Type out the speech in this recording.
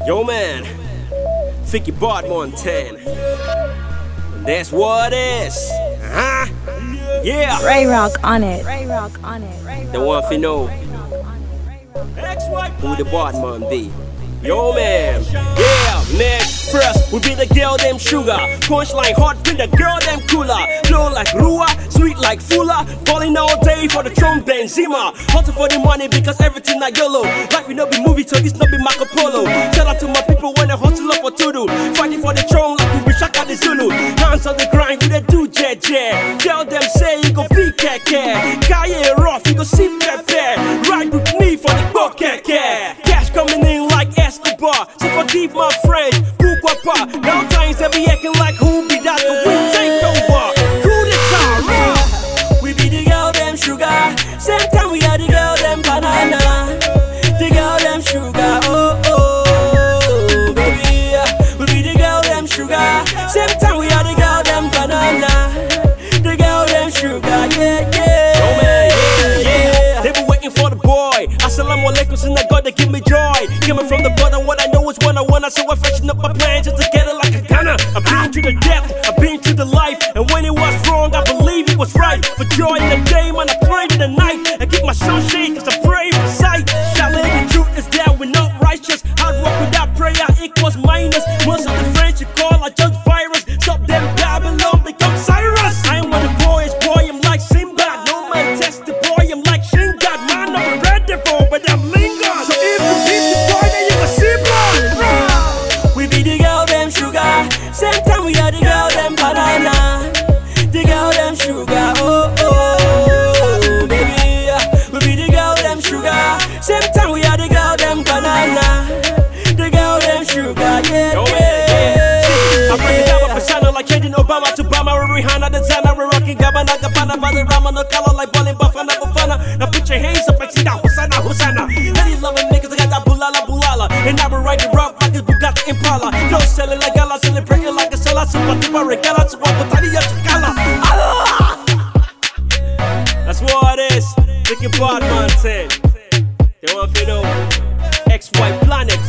Yo man, Vicky Bart Montana. That's what it is. Yeah. Ray Rock on it. Ray Rock on it. The one fi know who the Bartman be. Yo man, yeah, next first will be the girl them sugar. Punchline hot with the girl them cooler. Flow like Rua, sweet like Fula. Balling all day for the Trump Benzema. Hustle for the money because everything like YOLO. Life will not be movie, so this not be Marco Polo. Shout out to my people when they hustle up for Tudu. Fighting for the throne like we be Shaka the Zulu. Hands on the grind, we they do jet. Tell them say you go be keke. Kaye rough, you go see pepe. Ride with me for the bucket. Cash coming in like Escobar, so forgive my friend, Pukwa. Now times they be acting like who be that, but we take over. Cool the time, we be the girl them sugar. Same time we are the girl them banana. The girl them sugar, oh, baby. We be the girl them sugar. Same time we are the girl them banana. The girl them sugar, yeah. Oh man, yeah. They be waiting for the boy. Assalamu alaikum, and God they give me joy. Coming from the bottom, what I know is what I want. So I freshen up my plans just to get it like a gunner. I've been to the depth, I've been to the life, and when it was wrong, I believe it was right. For joy in the day, man, I pray in the night. I keep my soul shade, cause I pray for sight. Shalom, the truth is that we're not righteous. Hard work without prayer equals minus. Most of the friends you call are just virus. Stop them Babylon, become Cyrus. I'm one of the boys, boy, I'm like Simba. No man test the boy, I'm like Shingad. Man, I'm ready for, but I'm lingering. So if you beat the boy, then you can see blood. We be the girl them sugar. Same time we are the girl them banana. The girl them sugar, oh, baby. We be the girl them sugar. Same time we are the girl them banana. The girl them sugar, yeah. I bring it down my persona like changing Obama to Bama. Rihanna, the Zana, we're rocking Gabbana, Gabbana, Valderrama, no color like Ballin, Bafana, Bafana. Now put your hands up and see that Hosanna. Lady loving niggas, I got that bulala. And I be riding rough like a Bugatti Impala. No selling like Gala, selling breaking like a Sala, Super Tipa, Regala, Super Botania, Chicala. That's what it is. Vicky Bart Montana. They want to know XY Planet.